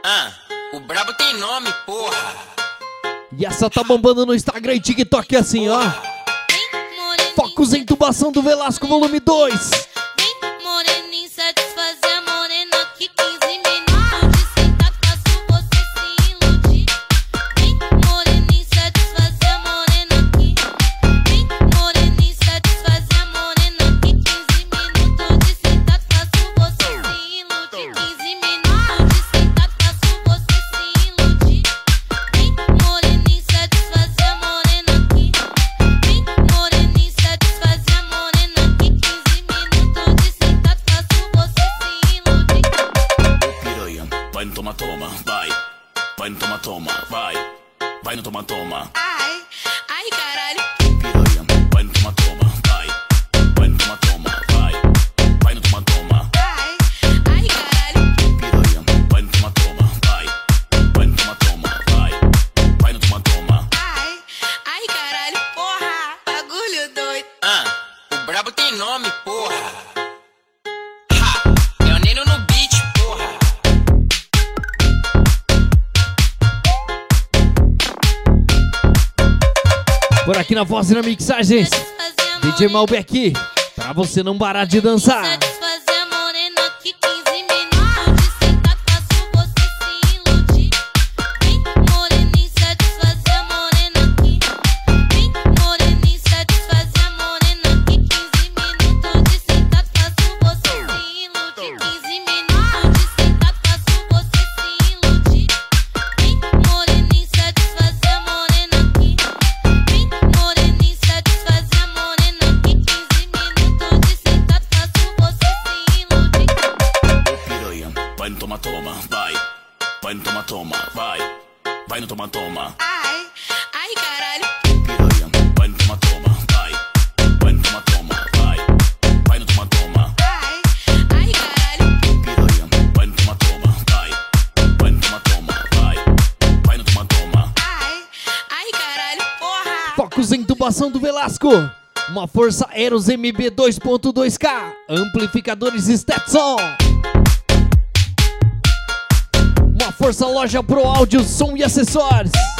O brabo tem nome, porra. E essa tá bombando no Instagram e TikTok assim, ó. Focos em Intubação do Velasco, volume 2. Vem, moreninho, satisfazer a morena que 15 minutos de sentar faço você se iludir. Vem, moreninho, satisfazer a morena que. Vem, moreninho, satisfazer a morena que 15 minutos de sentar faço você se iludir. 15 minutos de sentar faço você se iludir. Vem, moreninho, satisfazer a morena que. Vem, moreninho, satisfazer a morena que 15 minutos de sentar faço você se iludir. Piranha, vai no toma-toma, vai. Vai no toma-toma, vai. Vai no toma-toma. Ai, ai caralho. Piranha, vai no toma-toma, vai. Vai no toma-toma, vai. Vai no toma-toma. Ai, ai caralho. Piranha, vai no toma-toma, vai. Vai no toma-toma, vai. Vai no toma-toma. Ai, ai caralho. Porra, bagulho doido. O brabo tem nome, porra. É o Neno no beat, porra. Por aqui na voz e na mixagens, Satisfazer a DJ morena, Malbec, pra você não parar de dançar. satisfazer a morena que 15 minutos de sentar faço você se iludir. Vem, moreninho, satisfazer a morena que. Vem, moreninho, satisfazer a morena que 15 minutos de sentar faço você se iludir. 15 minutos de sentar faço você se iludir. Vem, moreninho, satisfazer a morena que. Vem, moreninho, satisfazer a morena que 15 minutos de sentar faço você se iludir. Piranha, vai no toma-toma, vai. Vai no toma-toma, vai. Vai no toma-toma. Ai, ai caralho. Piranha, vai no toma-toma, vai. Vai no toma-toma, vai. Vai no toma-toma. Ai, ai caralho. Piranha, vai no toma-toma, vai. Vai no toma-toma, vai. Vai no toma-toma. Ai, ai caralho. Porra. Focos em Intubação do Velasco. Uma força Eros MB 2.2K. Amplificadores Stetson. Uma força loja Pro Áudio, som e acessórios.